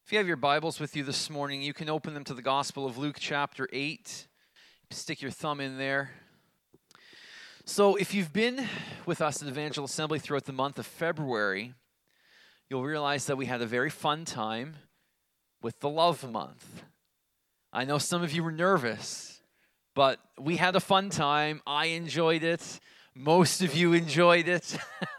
If you have your Bibles with you this morning, you can open them to the Gospel of Luke chapter 8. Stick your thumb in there. So if you've been with us at Evangel Assembly throughout the month of February, you'll realize that we had a very fun time with the Love Month. I know some of you were nervous, but we had a fun time. I enjoyed it. Most of you enjoyed it.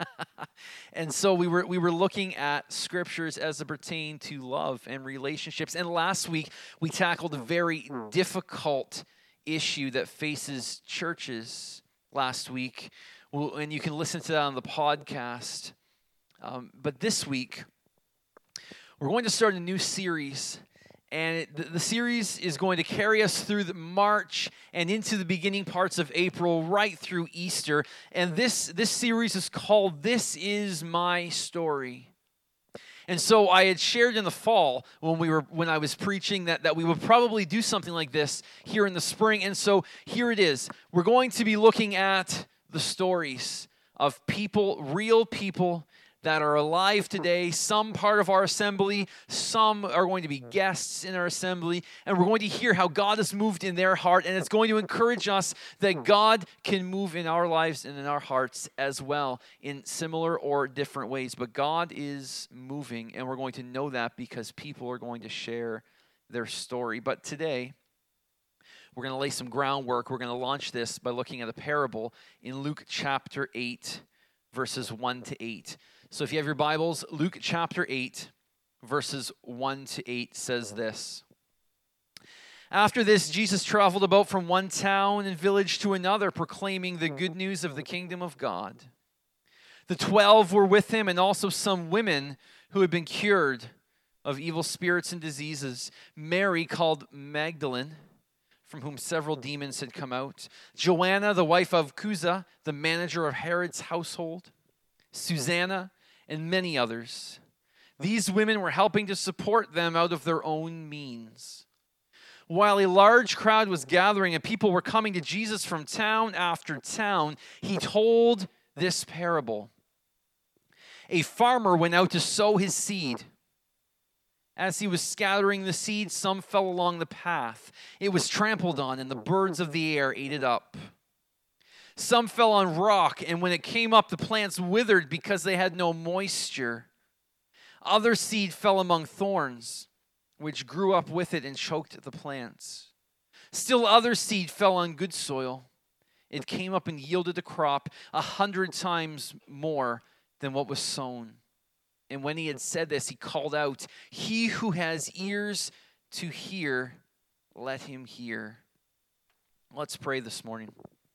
And so we were looking at scriptures as it pertain to love and relationships. And last week, we tackled a very difficult issue that faces churches last week. And you can listen to that on the podcast. But this week, we're going to start a new series. And the series is going to carry us through March and into the beginning parts of April, right through Easter. And this series is called This Is My Story. And so I had shared in the fall when I was preaching that we would probably do something like this here in the spring. And so here it is. We're going to be looking at the stories of people, real people, that are alive today, some part of our assembly, some are going to be guests in our assembly, and we're going to hear how God has moved in their heart, and it's going to encourage us that God can move in our lives and in our hearts as well in similar or different ways. But God is moving, and we're going to know that because people are going to share their story. But today, we're going to lay some groundwork. We're going to launch this by looking at a parable in Luke chapter 8, verses 1 to 8. So if you have your Bibles, Luke chapter 8, verses 1 to 8 says this. After this, Jesus traveled about from one town and village to another, proclaiming the good news of the kingdom of God. The 12 were with him, and also some women who had been cured of evil spirits and diseases. Mary, called Magdalene, from whom several demons had come out. Joanna, the wife of Chuza, the manager of Herod's household. Susanna, and many others. These women were helping to support them out of their own means. While a large crowd was gathering and people were coming to Jesus from town after town, he told this parable. A farmer went out to sow his seed. As he was scattering the seed, some fell along the path. It was trampled on, and the birds of the air ate it up. Some fell on rock, and when it came up, the plants withered because they had no moisture. Other seed fell among thorns, which grew up with it and choked the plants. Still other seed fell on good soil. It came up and yielded a crop 100 times more than what was sown. And when he had said this, he called out, "He who has ears to hear, let him hear." Let's pray this morning.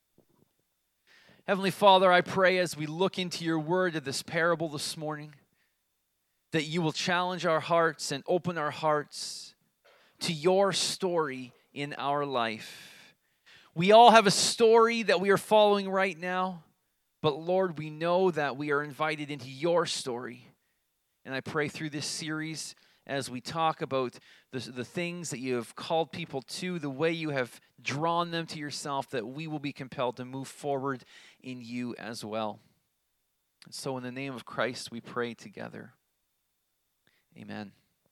Heavenly Father, I pray as we look into your word of this parable this morning, that you will challenge our hearts and open our hearts to your story in our life. We all have a story that we are following right now, but Lord, we know that we are invited into your story. And I pray through this series, as we talk about the things that you have called people to, the way you have drawn them to yourself, that we will be compelled to move forward in you as well. And so in the name of Christ, we pray together. Amen.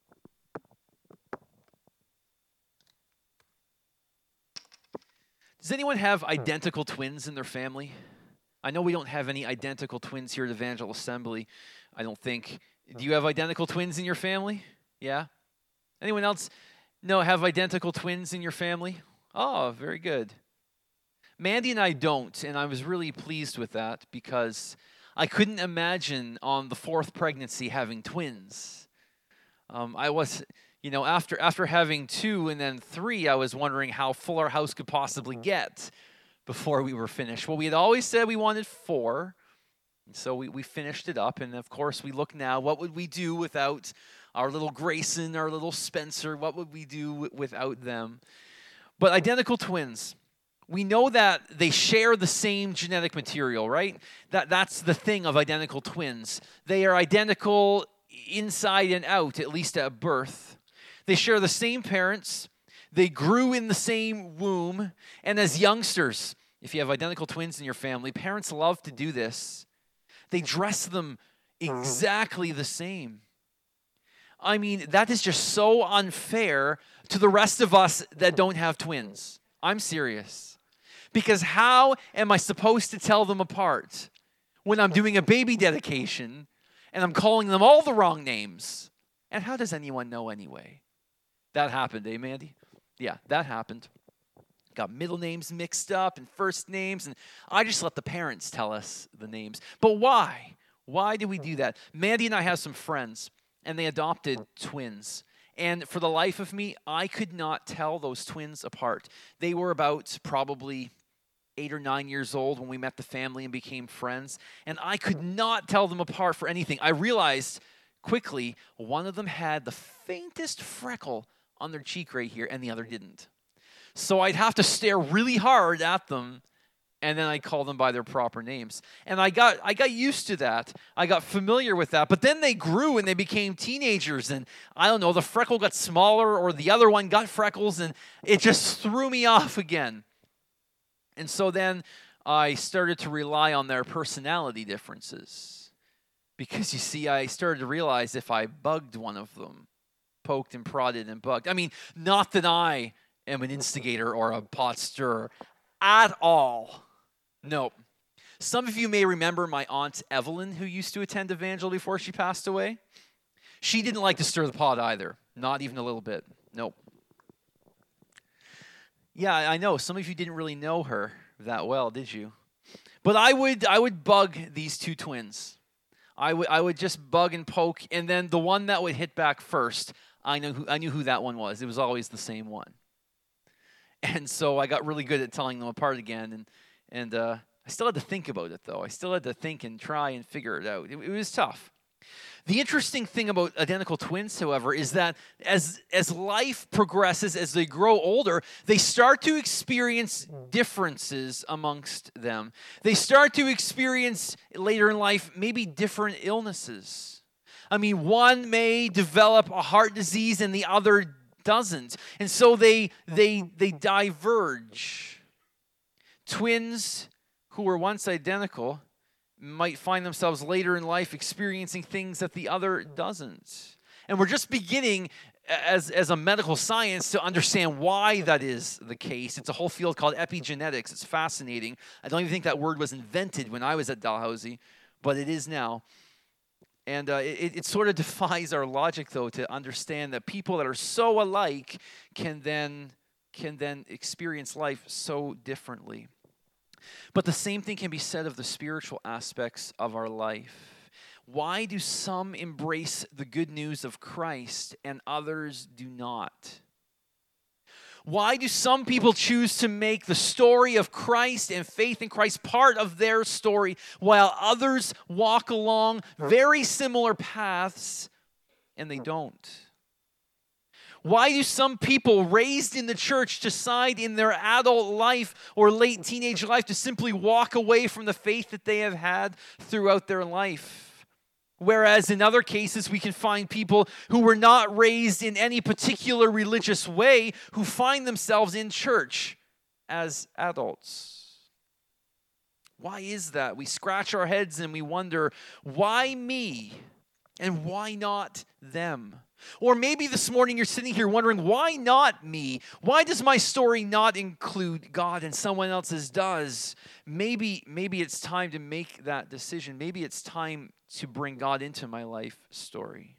Does anyone have identical twins in their family? I know we don't have any identical twins here at Evangel Assembly, I don't think. Do you have identical twins in your family? Yeah? Anyone else have identical twins in your family? Oh, very good. Mandy and I don't, and I was really pleased with that because I couldn't imagine on the fourth pregnancy having twins. I was, after having 2 and then 3, I was wondering how full our house could possibly get before we were finished. Well, we had always said we wanted 4, and so we finished it up, and of course we look now, what would we do without our little Grayson, our little Spencer? What would we do without them? But identical twins, we know that they share the same genetic material, right? That's the thing of identical twins. They are identical inside and out, at least at birth. They share the same parents. They grew in the same womb. And as youngsters, if you have identical twins in your family, parents love to do this. They dress them exactly the same. I mean, that is just so unfair to the rest of us that don't have twins. I'm serious. Because how am I supposed to tell them apart when I'm doing a baby dedication and I'm calling them all the wrong names? And how does anyone know anyway? That happened, eh, Mandy? Yeah, that happened. Got middle names mixed up and first names, and I just let the parents tell us the names. But why? Why do we do that? Mandy and I have some friends, and they adopted twins. And for the life of me, I could not tell those twins apart. They were about probably 8 or 9 years old when we met the family and became friends, and I could not tell them apart for anything. I realized quickly one of them had the faintest freckle on their cheek right here, and the other didn't. So I'd have to stare really hard at them, and then I'd call them by their proper names. And I got used to that. I got familiar with that. But then they grew and they became teenagers, and I don't know, the freckle got smaller or the other one got freckles, and it just threw me off again. And so then I started to rely on their personality differences. Because, you see, I started to realize if I bugged one of them, poked and prodded and bugged. I mean, not that I am an instigator or a pot stirrer at all. No. Some of you may remember my Aunt Evelyn, who used to attend Evangel before she passed away. She didn't like to stir the pot either. Not even a little bit. Nope. Yeah, I know. Some of you didn't really know her that well, did you? But I would bug these two twins. I would just bug and poke, and then the one that would hit back first, I knew who that one was. It was always the same one. And so I got really good at telling them apart again, and I still had to think about it, though. I still had to think and try and figure it out. It was tough. The interesting thing about identical twins, however, is that as life progresses, as they grow older, they start to experience differences amongst them. They start to experience later in life maybe different illnesses. I mean, one may develop a heart disease and the other doesn't. And so they diverge. Twins who were once identical might find themselves later in life experiencing things that the other doesn't. And we're just beginning as a medical science to understand why that is the case. It's a whole field called epigenetics. It's fascinating. I don't even think that word was invented when I was at Dalhousie, but it is now. And it sort of defies our logic, though, to understand that people that are so alike can then experience life so differently. But the same thing can be said of the spiritual aspects of our life. Why do some embrace the good news of Christ and others do not? Why do some people choose to make the story of Christ and faith in Christ part of their story, while others walk along very similar paths and they don't? Why do some people raised in the church decide in their adult life or late teenage life to simply walk away from the faith that they have had throughout their life? Whereas in other cases, we can find people who were not raised in any particular religious way who find themselves in church as adults. Why is that? We scratch our heads and we wonder, why me and why not them? Or maybe this morning you're sitting here wondering, why not me? Why does my story not include God and someone else's does? Maybe it's time to make that decision. Maybe it's time to bring God into my life story.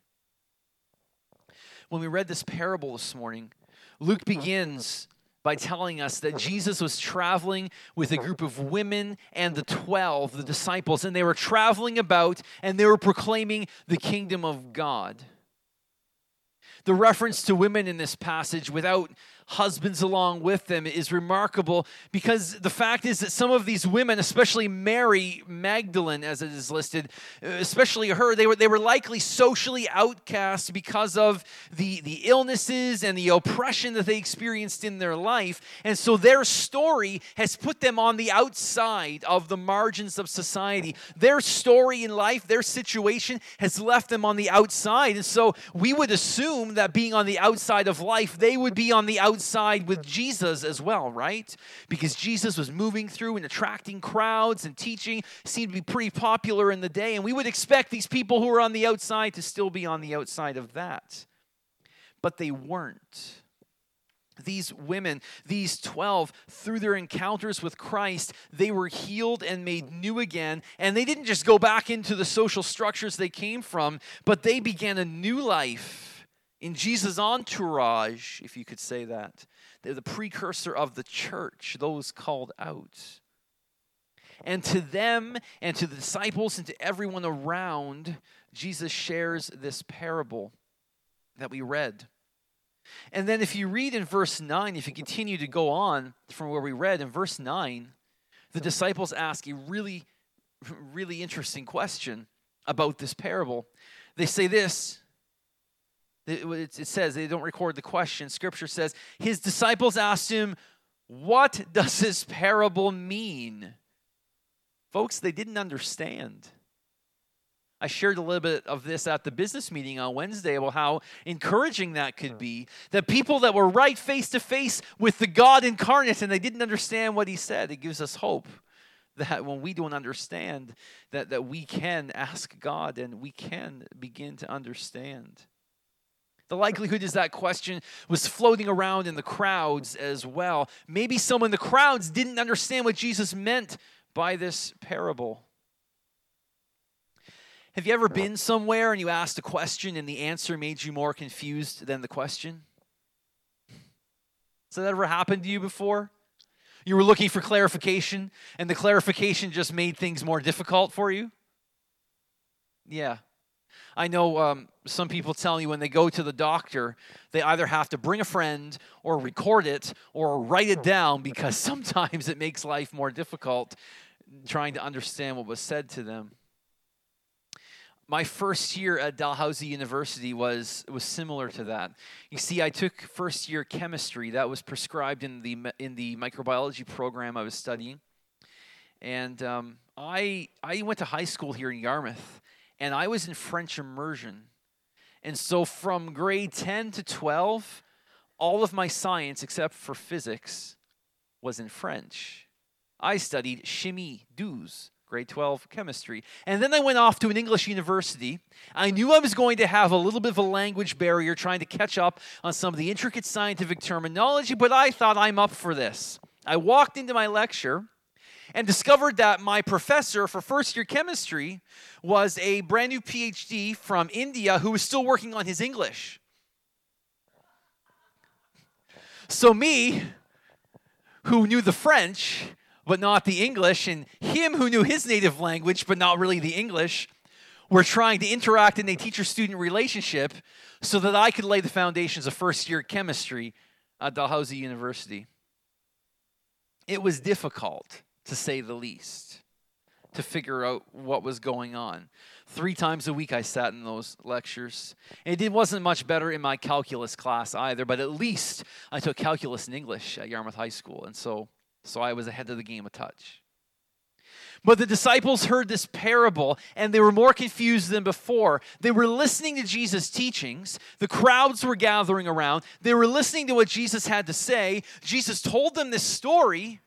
When we read this parable this morning, Luke begins by telling us that Jesus was traveling with a group of women and the 12, the disciples, and they were traveling about and they were proclaiming the kingdom of God. The reference to women in this passage without husbands along with them is remarkable because the fact is that some of these women, especially Mary Magdalene as it is listed, especially her, they were likely socially outcast because of the illnesses and the oppression that they experienced in their life. And so their story has put them on the outside of the margins of society. Their story in life, their situation has left them on the outside. And so we would assume that being on the outside of life, they would be on the outside outside with Jesus as well, right? Because Jesus was moving through and attracting crowds and teaching, seemed to be pretty popular in the day. And we would expect these people who are on the outside to still be on the outside of that. But they weren't. These women, these 12, through their encounters with Christ, they were healed and made new again. And they didn't just go back into the social structures they came from, but they began a new life in Jesus' entourage, if you could say that. They're the precursor of the church, those called out. And to them and to the disciples and to everyone around, Jesus shares this parable that we read. And then if you read in verse 9, if you continue to go on from where we read, in verse 9, the disciples ask a really, really interesting question about this parable. They say this. It says, they don't record the question. Scripture says, his disciples asked him, what does this parable mean? Folks, they didn't understand. I shared a little bit of this at the business meeting on Wednesday about how encouraging that could be. That people that were right face to face with the God incarnate and they didn't understand what he said. It gives us hope that when we don't understand, that we can ask God and we can begin to understand. The likelihood is that question was floating around in the crowds as well. Maybe some in the crowds didn't understand what Jesus meant by this parable. Have you ever been somewhere and you asked a question and the answer made you more confused than the question? Has that ever happened to you before? You were looking for clarification and the clarification just made things more difficult for you? Yeah. I know some people tell you when they go to the doctor, they either have to bring a friend or record it or write it down because sometimes it makes life more difficult trying to understand what was said to them. My first year at Dalhousie University was similar to that. You see, I took first year chemistry that was prescribed in the microbiology program I was studying, and I went to high school here in Yarmouth, and I was in French immersion, and so from grade 10 to 12, all of my science except for physics was in French. I studied chimie 12. Grade 12 chemistry. And then I went off to an English university. I knew I was going to have a little bit of a language barrier trying to catch up on some of the intricate scientific terminology, but I thought I'm up for this. I walked into my lecture and discovered that my professor for first year chemistry was a brand new PhD from India who was still working on his English. So me, who knew the French, but not the English, and him who knew his native language, but not really the English, were trying to interact in a teacher-student relationship so that I could lay the foundations of first-year chemistry at Dalhousie University. It was difficult, to say the least, to figure out what was going on. 3 times a week I sat in those lectures. And it wasn't much better in my calculus class either, but at least I took calculus and English at Yarmouth High School, and so I was ahead of the game a touch. But the disciples heard this parable, and they were more confused than before. They were listening to Jesus' teachings. The crowds were gathering around. They were listening to what Jesus had to say. Jesus told them this story,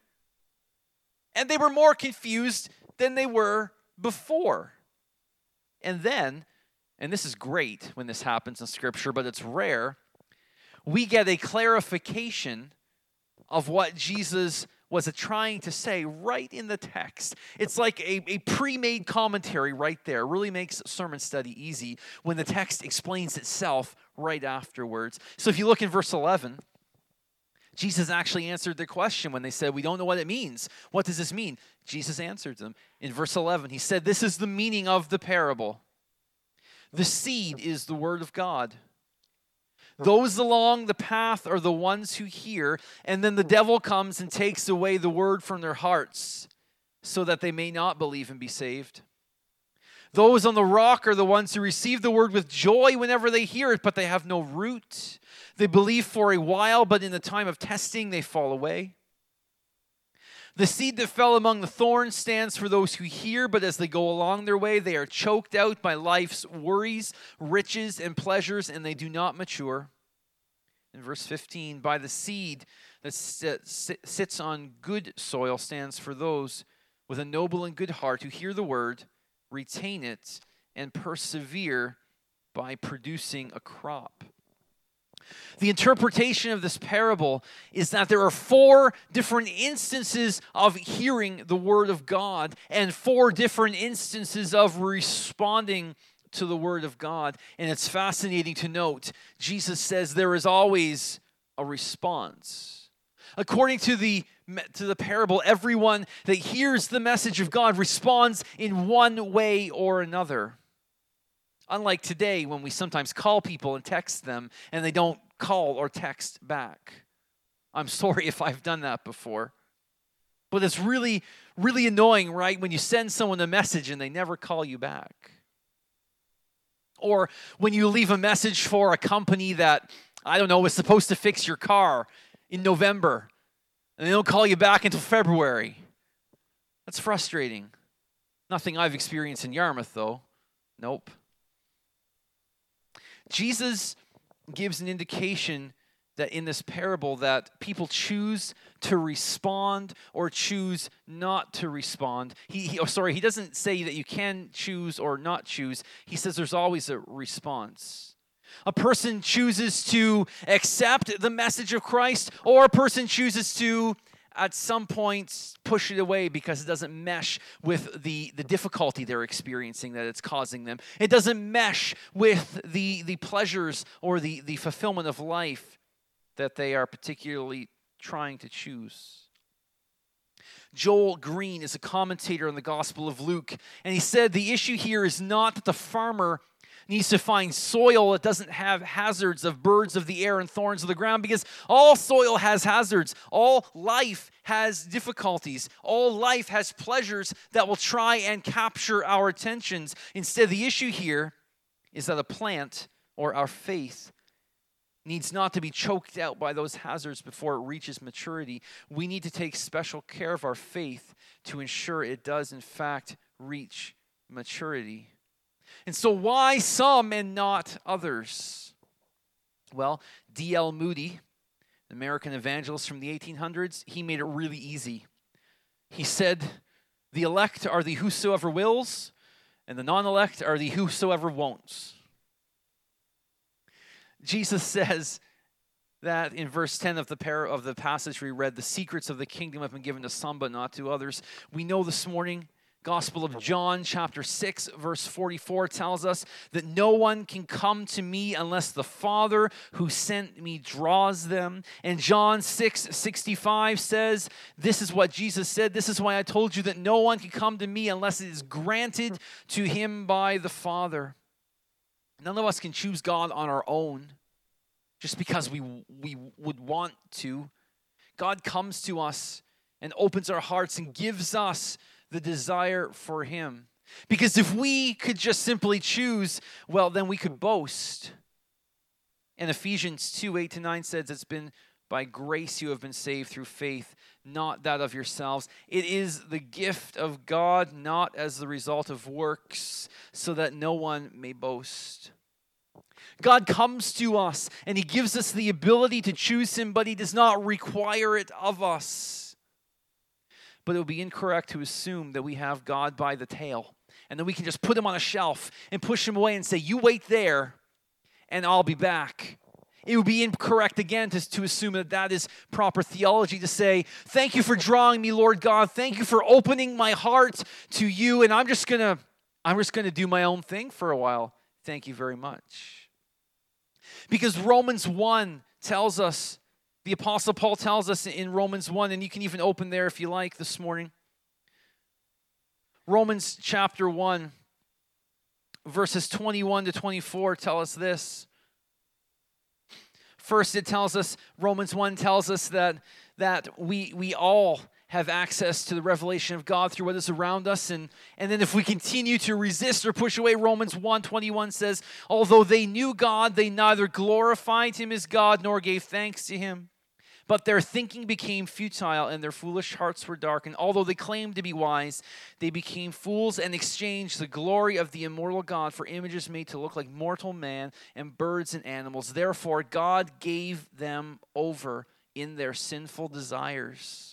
and they were more confused than they were before. And then, and this is great when this happens in Scripture, but it's rare, we get a clarification of what Jesus was trying to say right in the text. It's like a pre-made commentary right there. It really makes sermon study easy when the text explains itself right afterwards. So if you look in verse 11, Jesus actually answered their question when they said, we don't know what it means. What does this mean? Jesus answered them. In verse 11, he said, this is the meaning of the parable. The seed is the word of God. Those along the path are the ones who hear, and then the devil comes and takes away the word from their hearts so that they may not believe and be saved. Those on the rock are the ones who receive the word with joy whenever they hear it, but they have no root. They believe for a while, but in the time of testing they fall away. The seed that fell among the thorns stands for those who hear, but as they go along their way, they are choked out by life's worries, riches, and pleasures, and they do not mature. In verse 15, by the seed that sits on good soil stands for those with a noble and good heart who hear the word, retain it, and persevere by producing a crop. The interpretation of this parable is that there are 4 different instances of hearing the word of God and 4 different instances of responding to the word of God. And it's fascinating to note, Jesus says there is always a response. According to the parable, everyone that hears the message of God responds in one way or another. Unlike today, when we sometimes call people and text them, and they don't call or text back. I'm sorry if I've done that before. But it's really, really annoying, right, when you send someone a message and they never call you back. Or when you leave a message for a company that, I don't know, is supposed to fix your car in November, and they don't call you back until February. That's frustrating. Nothing I've experienced in Yarmouth, though. Nope. Jesus gives an indication that in this parable that people choose to respond or choose not to respond. He doesn't say that you can choose or not choose. He says there's always a response. A person chooses to accept the message of Christ, or a person chooses to, at some point, push it away because it doesn't mesh with the difficulty they're experiencing that it's causing them. It doesn't mesh with the pleasures or the fulfillment of life that they are particularly trying to choose. Joel Green is a commentator on the Gospel of Luke, and he said the issue here is not that the farmer needs to find soil that doesn't have hazards of birds of the air and thorns of the ground, because all soil has hazards. All life has difficulties. All life has pleasures that will try and capture our attentions. Instead, the issue here is that a plant, or our faith, needs not to be choked out by those hazards before it reaches maturity. We need to take special care of our faith to ensure it does, in fact, reach maturity. And so why some and not others? Well, D.L. Moody, an American evangelist from the 1800s, he made it really easy. He said, the elect are the whosoever wills, and the non-elect are the whosoever won'ts. Jesus says that in verse 10 of the passage we read, the secrets of the kingdom have been given to some but not to others. We know this morning, Gospel of John, chapter 6, verse 44 tells us that no one can come to me unless the Father who sent me draws them. And John 6:65 says, this is what Jesus said, this is why I told you that no one can come to me unless it is granted to him by the Father. None of us can choose God on our own just because we would want to. God comes to us and opens our hearts and gives us the desire for him. Because if we could just simply choose, well, then we could boast. And Ephesians 2:8-9 says, it's been by grace you have been saved through faith, not that of yourselves. It is the gift of God, not as the result of works, so that no one may boast. God comes to us and he gives us the ability to choose him, but he does not require it of us. But it would be incorrect to assume that we have God by the tail and then we can just put him on a shelf and push him away and say, you wait there and I'll be back. It would be incorrect again to assume that that is proper theology, to say, thank you for drawing me, Lord God. Thank you for opening my heart to you, and I'm just gonna do my own thing for a while. Thank you very much. Because Romans 1 tells us, the Apostle Paul tells us in Romans 1, and you can even open there if you like this morning. Romans chapter 1, verses 21-24 tell us this. First, it tells us, Romans 1 tells us that we all have access to the revelation of God through what is around us. And then if we continue to resist or push away, Romans 1:21 says, although they knew God, they neither glorified him as God nor gave thanks to him, But their thinking became futile, and their foolish hearts were darkened. Although they claimed to be wise, they became fools and exchanged the glory of the immortal God for images made to look like mortal man and birds and animals. Therefore, God gave them over in their sinful desires.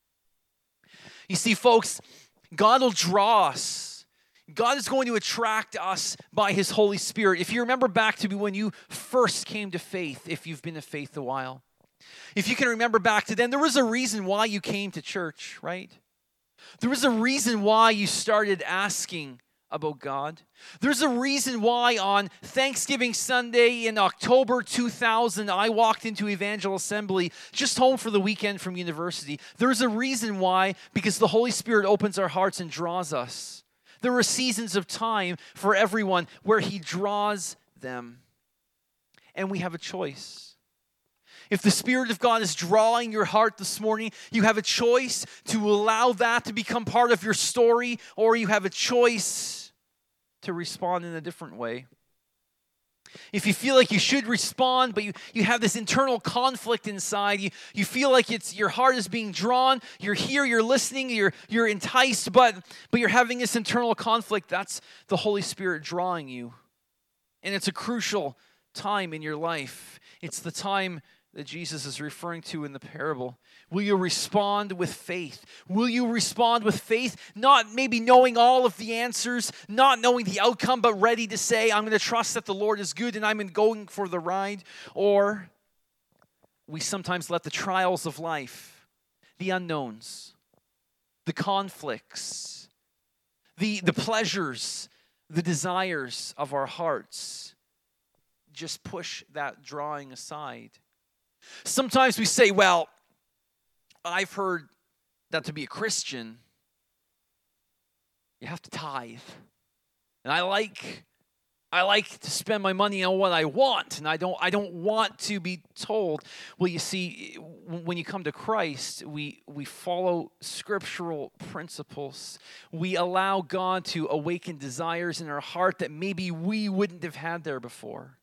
You see, folks, God will draw us. God is going to attract us by His Holy Spirit. If you remember back to when you first came to faith, if you've been in faith a while, if you can remember back to then, there was a reason why you came to church, right? There was a reason why you started asking about God. There's a reason why on Thanksgiving Sunday in October 2000, I walked into Evangel Assembly just home for the weekend from university. There's a reason why, because the Holy Spirit opens our hearts and draws us. There are seasons of time for everyone where He draws them. And we have a choice. If the Spirit of God is drawing your heart this morning, you have a choice to allow that to become part of your story, or you have a choice to respond in a different way. If you feel like you should respond, but you have this internal conflict inside, you feel like your heart is being drawn, you're here, you're listening, you're enticed, but you're having this internal conflict, that's the Holy Spirit drawing you. And it's a crucial time in your life. It's the time that Jesus is referring to in the parable. Will you respond with faith? Will you respond with faith, not maybe knowing all of the answers, not knowing the outcome, but ready to say, I'm going to trust that the Lord is good and I'm going for the ride? Or we sometimes let the trials of life, the unknowns, the conflicts, the pleasures, the desires of our hearts just push that drawing aside. Sometimes we say, well, I've heard that to be a Christian, you have to tithe. And I like to spend my money on what I want, and I don't want to be told. Well, you see, when you come to Christ, we follow scriptural principles. We allow God to awaken desires in our heart that maybe we wouldn't have had there before.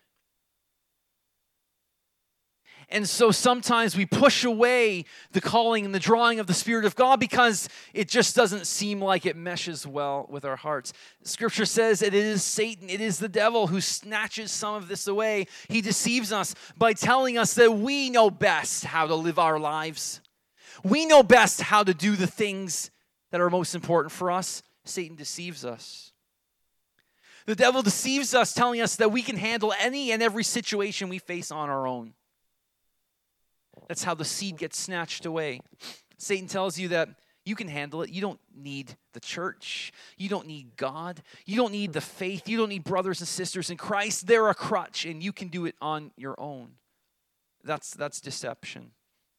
And so sometimes we push away the calling and the drawing of the Spirit of God because it just doesn't seem like it meshes well with our hearts. Scripture says that it is Satan, it is the devil who snatches some of this away. He deceives us by telling us that we know best how to live our lives. We know best how to do the things that are most important for us. Satan deceives us. The devil deceives us, telling us that we can handle any and every situation we face on our own. That's how the seed gets snatched away. Satan tells you that you can handle it. You don't need the church. You don't need God. You don't need the faith. You don't need brothers and sisters in Christ. They're a crutch, and you can do it on your own. That's deception.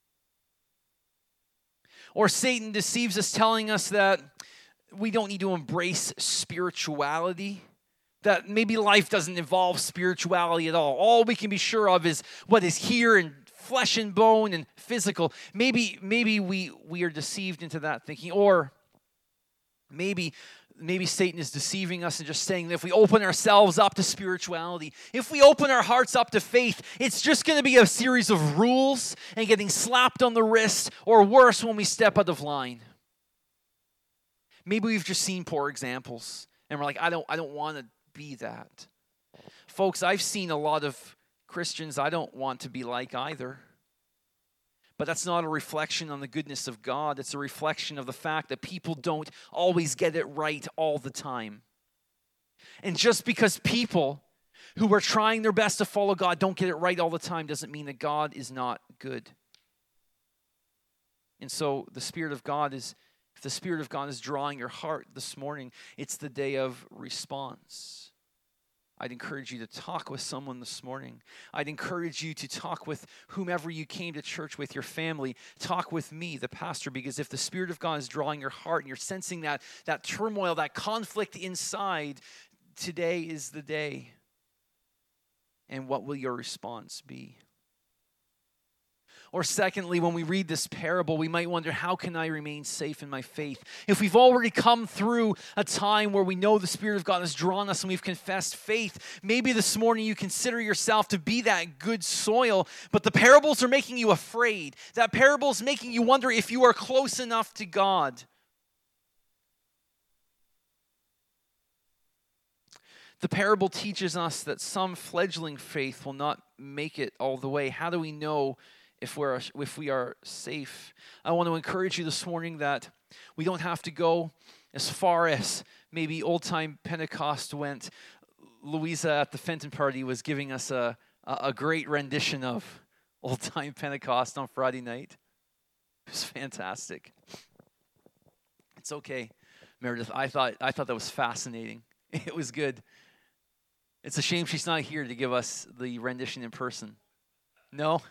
Or Satan deceives us, telling us that we don't need to embrace spirituality, that maybe life doesn't involve spirituality at all. All we can be sure of is what is here and flesh and bone and physical. Maybe we are deceived into that thinking. Or maybe Satan is deceiving us and just saying that if we open ourselves up to spirituality, if we open our hearts up to faith, it's just going to be a series of rules and getting slapped on the wrist, or worse, when we step out of line. Maybe we've just seen poor examples and we're like, I don't want to be that. Folks, I've seen a lot of Christians I don't want to be like either. But that's not a reflection on the goodness of God. It's a reflection of the fact that people don't always get it right all the time. And just because people who are trying their best to follow God don't get it right all the time doesn't mean that God is not good. And so the Spirit of God is, if the Spirit of God is drawing your heart this morning, it's the day of response. I'd encourage you to talk with someone this morning. I'd encourage you to talk with whomever you came to church with, your family. Talk with me, the pastor, because if the Spirit of God is drawing your heart and you're sensing that turmoil, that conflict inside, today is the day. And what will your response be? Or secondly, when we read this parable, we might wonder, how can I remain safe in my faith? If we've already come through a time where we know the Spirit of God has drawn us and we've confessed faith, maybe this morning you consider yourself to be that good soil, but the parables are making you afraid. That parable is making you wonder if you are close enough to God. The parable teaches us that some fledgling faith will not make it all the way. How do we know if we are safe? I want to encourage you this morning that we don't have to go as far as maybe old-time Pentecost went. Louisa at the Fenton party was giving us a great rendition of old-time Pentecost on Friday night. It was fantastic. It's okay, Meredith. I thought that was fascinating. It was good. It's a shame she's not here to give us the rendition in person. No?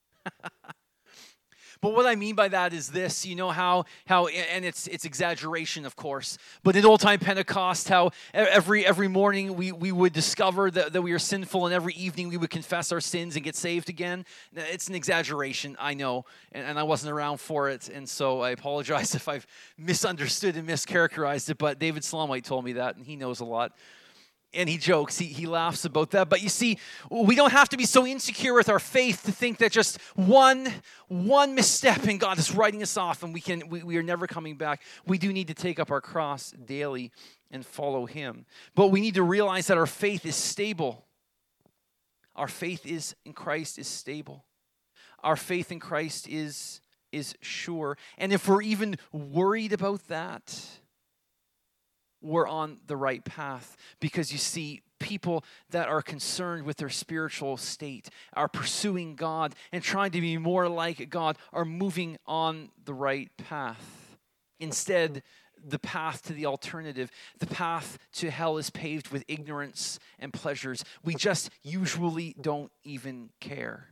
But what I mean by that is this, you know how and it's exaggeration, of course, but in old-time Pentecost, how every morning we would discover that we are sinful, and every evening we would confess our sins and get saved again. It's an exaggeration, I know, and I wasn't around for it, and so I apologize if I've misunderstood and mischaracterized it, but David Slomite told me that, and he knows a lot. And he jokes, he laughs about that. But you see, we don't have to be so insecure with our faith to think that just one misstep and God is writing us off and we are never coming back. We do need to take up our cross daily and follow him. But we need to realize that our faith is stable. Our faith in Christ is stable. Our faith in Christ is sure. And if we're even worried about that, we're on the right path, because you see, people that are concerned with their spiritual state, are pursuing God and trying to be more like God, are moving on the right path. Instead, the path to the alternative, the path to hell, is paved with ignorance and pleasures. We just usually don't even care.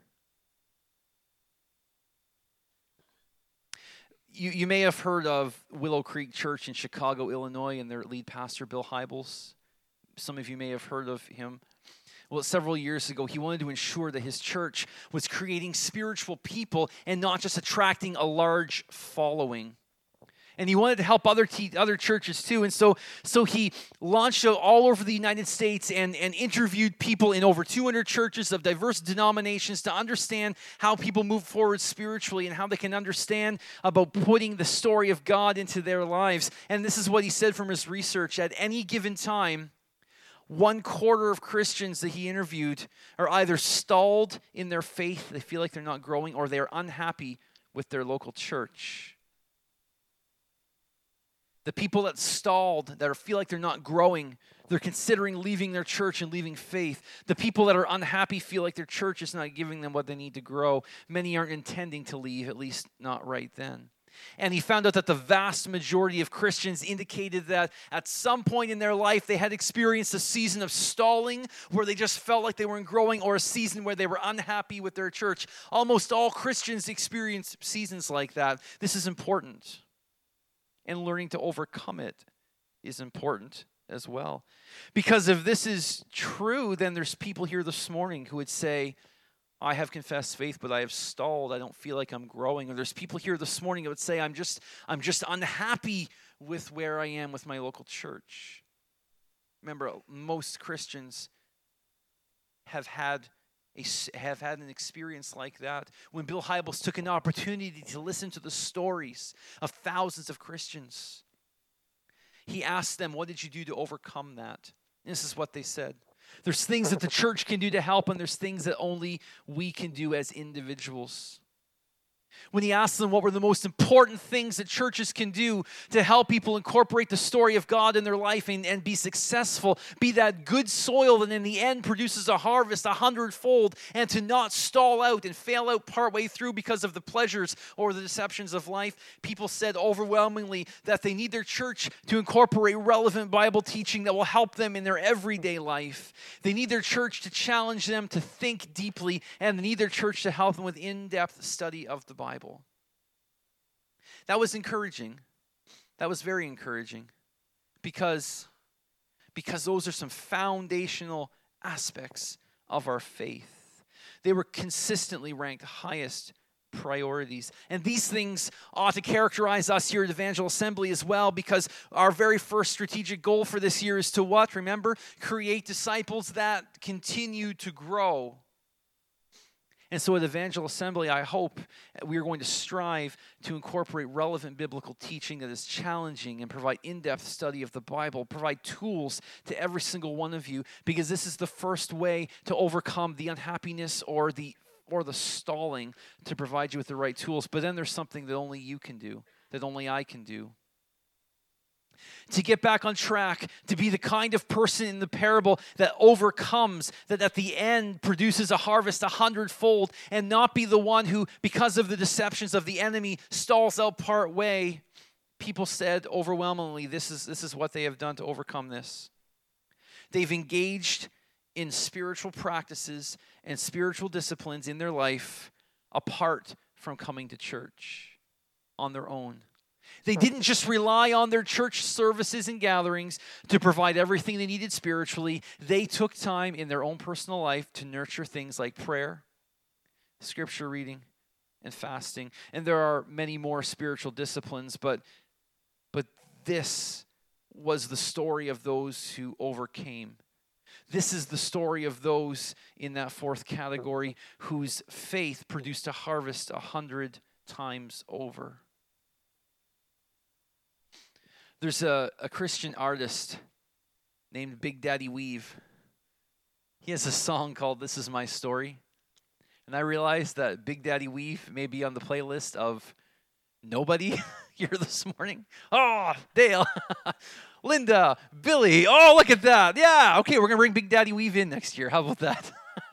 You may have heard of Willow Creek Church in Chicago, Illinois, and their lead pastor, Bill Hybels. Some of you may have heard of him. Well, several years ago, he wanted to ensure that his church was creating spiritual people and not just attracting a large following. And he wanted to help other churches too. And so he launched out all over the United States and interviewed people in over 200 churches of diverse denominations to understand how people move forward spiritually and how they can understand about putting the story of God into their lives. And this is what he said from his research. At any given time, 1/4 of Christians that he interviewed are either stalled in their faith, they feel like they're not growing, or they're unhappy with their local church. The people that stalled, that feel like they're not growing, they're considering leaving their church and leaving faith. The people that are unhappy feel like their church is not giving them what they need to grow. Many aren't intending to leave, at least not right then. And he found out that the vast majority of Christians indicated that at some point in their life they had experienced a season of stalling where they just felt like they weren't growing, or a season where they were unhappy with their church. Almost all Christians experience seasons like that. This is important. And learning to overcome it is important as well. Because if this is true, then there's people here this morning who would say, I have confessed faith, but I have stalled. I don't feel like I'm growing. Or there's people here this morning that would say, I'm just unhappy with where I am with my local church. Remember, most Christians have had an experience like that. When Bill Hybels took an opportunity to listen to the stories of thousands of Christians, he asked them, what did you do to overcome that? And this is what they said. There's things that the church can do to help, and there's things that only we can do as individuals. When he asked them what were the most important things that churches can do to help people incorporate the story of God in their life and be successful, be that good soil that in the end produces a harvest 100-fold, and to not stall out and fail out partway through because of the pleasures or the deceptions of life, people said overwhelmingly that they need their church to incorporate relevant Bible teaching that will help them in their everyday life. They need their church to challenge them to think deeply, and they need their church to help them with in-depth study of the Bible. That was encouraging. That was very encouraging because those are some foundational aspects of our faith. They were consistently ranked highest priorities. And these things ought to characterize us here at Evangel Assembly as well, because our very first strategic goal for this year is to what? Remember? Create disciples that continue to grow. And so at Evangel Assembly, I hope we are going to strive to incorporate relevant biblical teaching that is challenging and provide in-depth study of the Bible, provide tools to every single one of you, because this is the first way to overcome the unhappiness or the stalling, to provide you with the right tools. But then there's something that only you can do, that only I can do. To get back on track, to be the kind of person in the parable that overcomes, that at the end produces a harvest 100-fold, and not be the one who, because of the deceptions of the enemy, stalls out part way. People said overwhelmingly, this is what they have done to overcome this. They've engaged in spiritual practices and spiritual disciplines in their life apart from coming to church on their own. They didn't just rely on their church services and gatherings to provide everything they needed spiritually. They took time in their own personal life to nurture things like prayer, scripture reading, and fasting. And there are many more spiritual disciplines, but this was the story of those who overcame. This is the story of those in that fourth category whose faith produced a harvest 100 times over. There's a Christian artist named Big Daddy Weave. He has a song called This Is My Story. And I realized that Big Daddy Weave may be on the playlist of nobody here this morning. Oh, Dale, Linda, Billy. Oh, look at that. Yeah, okay, we're going to bring Big Daddy Weave in next year. How about that?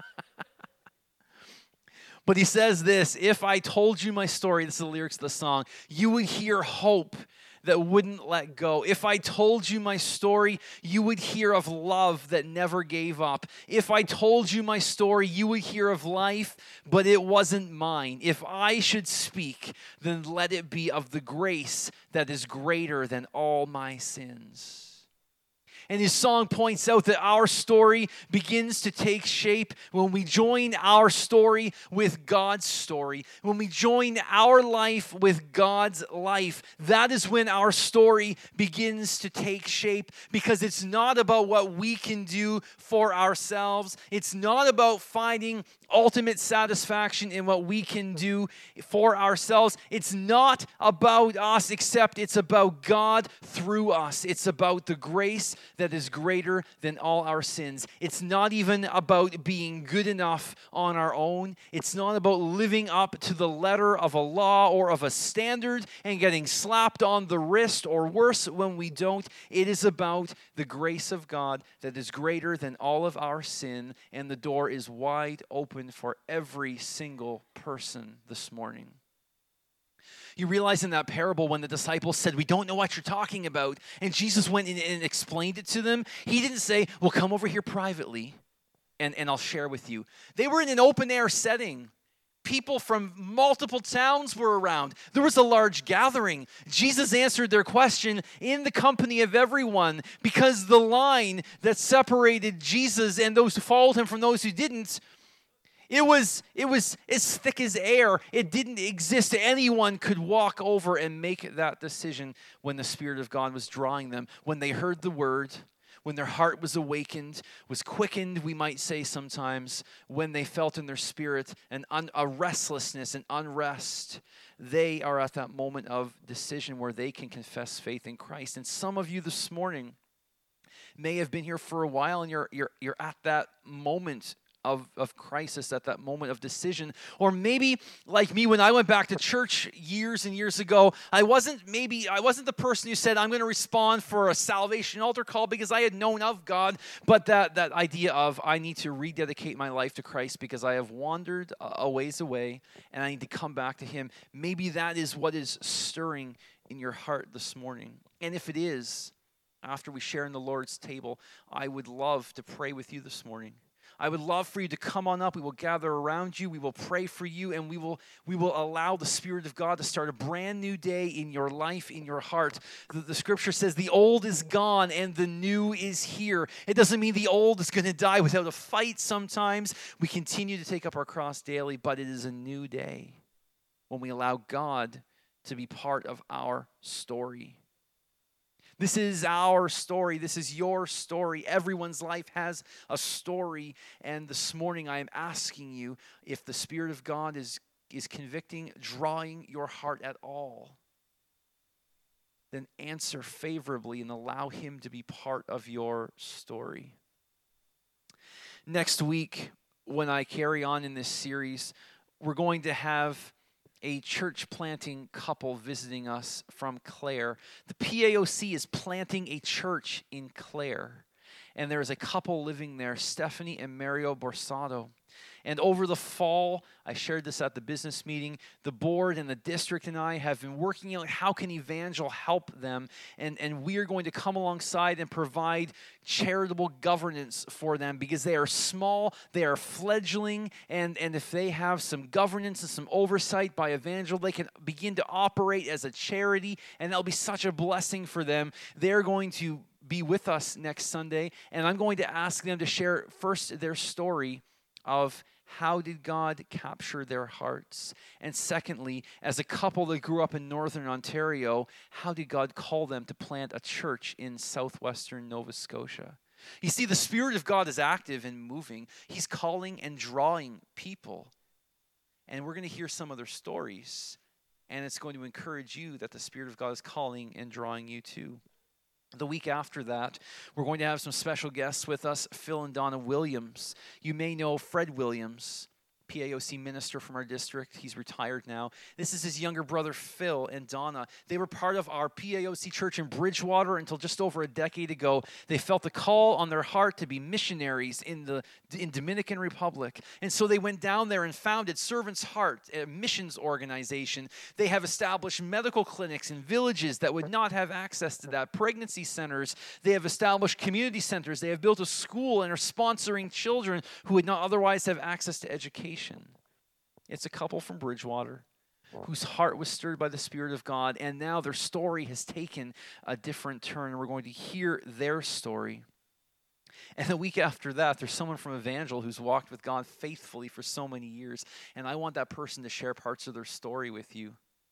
But he says this: if I told you my story, this is the lyrics of the song, you would hear hope that wouldn't let go. If I told you my story, you would hear of love that never gave up. If I told you my story, you would hear of life, but it wasn't mine. If I should speak, then let it be of the grace that is greater than all my sins. And his song points out that our story begins to take shape when we join our story with God's story. When we join our life with God's life, that is when our story begins to take shape, because it's not about what we can do for ourselves. It's not about finding ultimate satisfaction in what we can do for ourselves. It's not about us, except it's about God through us. It's about the grace that is greater than all our sins. It's not even about being good enough on our own. It's not about living up to the letter of a law or of a standard and getting slapped on the wrist, or worse when we don't. It is about the grace of God that is greater than all of our sin, and the door is wide open for every single person this morning. You realize in that parable when the disciples said, we don't know what you're talking about, and Jesus went in and explained it to them, he didn't say, well, come over here privately and I'll share with you. They were in an open air setting. People from multiple towns were around. There was a large gathering. Jesus answered their question in the company of everyone, because the line that separated Jesus and those who followed him from those who didn't, it was as thick as air. It didn't exist. Anyone could walk over and make that decision when the Spirit of God was drawing them, when they heard the word, when their heart was awakened, was quickened, we might say sometimes, when they felt in their spirit a restlessness and unrest. They are at that moment of decision where they can confess faith in Christ. And some of you this morning may have been here for a while, and you're at that moment of crisis, at that moment of decision. Or maybe, like me, when I went back to church years and years ago, I wasn't the person who said, I'm going to respond for a salvation altar call because I had known of God, but that idea of, I need to rededicate my life to Christ because I have wandered a ways away, and I need to come back to him. Maybe that is what is stirring in your heart this morning. And if it is, after we share in the Lord's table, I would love to pray with you this morning. I would love for you to come on up. We will gather around you. We will pray for you, and we will allow the Spirit of God to start a brand new day in your life, in your heart. The scripture says the old is gone and the new is here. It doesn't mean the old is going to die without a fight sometimes. We continue to take up our cross daily, but it is a new day. when we allow God to be part of our story. This is our story. This is your story. Everyone's life has a story. And this morning I am asking you, if the Spirit of God is convicting, drawing your heart at all, then answer favorably and allow Him to be part of your story. Next week, when I carry on in this series, we're going to have a church planting couple visiting us from Clare. The PAOC is planting a church in Clare, and there is a couple living there, Stephanie and Mario Borsado. And over the fall, I shared this at the business meeting, the board and the district and I have been working out how can Evangel help them, and we are going to come alongside and provide charitable governance for them because they are small, they are fledgling, and if they have some governance and some oversight by Evangel, they can begin to operate as a charity, and that'll be such a blessing for them. They're going to be with us next Sunday, and I'm going to ask them to share first their story of how did God capture their hearts? And secondly, as a couple that grew up in Northern Ontario, how did God call them to plant a church in southwestern Nova Scotia? You see, the Spirit of God is active and moving. He's calling and drawing people. And we're going to hear some of their stories. And it's going to encourage you that the Spirit of God is calling and drawing you too. The week after that, we're going to have some special guests with us, Phil and Donna Williams. You may know Fred Williams, PAOC minister from our district. He's retired now. This is his younger brother, Phil and Donna. They were part of our PAOC church in Bridgewater until just over a decade ago. They felt the call on their heart to be missionaries in Dominican Republic. And so they went down there and founded Servant's Heart, a missions organization. They have established medical clinics in villages that would not have access to that, pregnancy centers. They have established community centers. They have built a school and are sponsoring children who would not otherwise have access to education. It's a couple from Bridgewater whose heart was stirred by the Spirit of God, and now their story has taken a different turn, and we're going to hear their story. And the week after that, there's someone from Evangel who's walked with God faithfully for so many years, and I want that person to share parts of their story with you.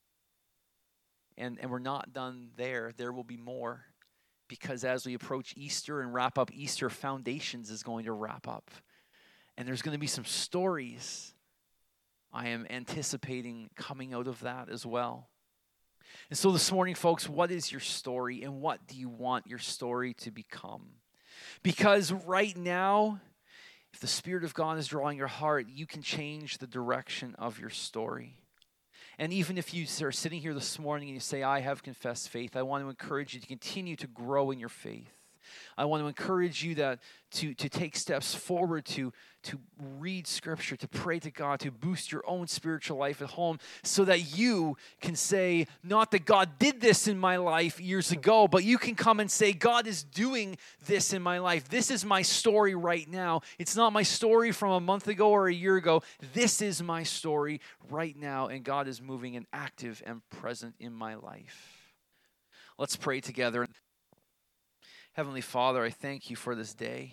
And we're not done there. There will be more, because as we approach Easter and wrap up Easter, Foundations is going to wrap up. And there's going to be some stories I am anticipating coming out of that as well. And so this morning, folks, what is your story and what do you want your story to become? Because right now, if the Spirit of God is drawing your heart, you can change the direction of your story. And even if you are sitting here this morning and you say, I have confessed faith, I want to encourage you to continue to grow in your faith. I want to encourage you that to take steps forward, to read Scripture, to pray to God, to boost your own spiritual life at home so that you can say, not that God did this in my life years ago, but you can come and say, God is doing this in my life. This is my story right now. It's not my story from a month ago or a year ago. This is my story right now, and God is moving and active and present in my life. Let's pray together. Heavenly Father, I thank you for this day.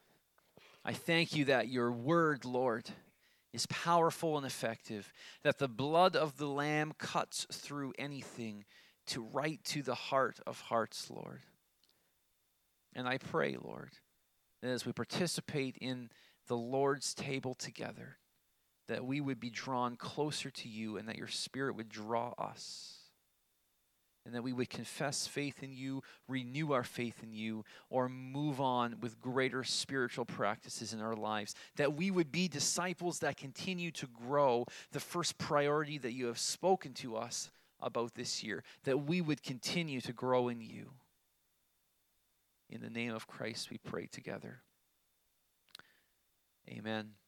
I thank you that your word, Lord, is powerful and effective, that the blood of the Lamb cuts through anything to right to the heart of hearts, Lord. And I pray, Lord, that as we participate in the Lord's table together, that we would be drawn closer to you and that your Spirit would draw us. And that we would confess faith in you, renew our faith in you, or move on with greater spiritual practices in our lives. That we would be disciples that continue to grow, the first priority that you have spoken to us about this year. That we would continue to grow in you. In the name of Christ we pray together. Amen.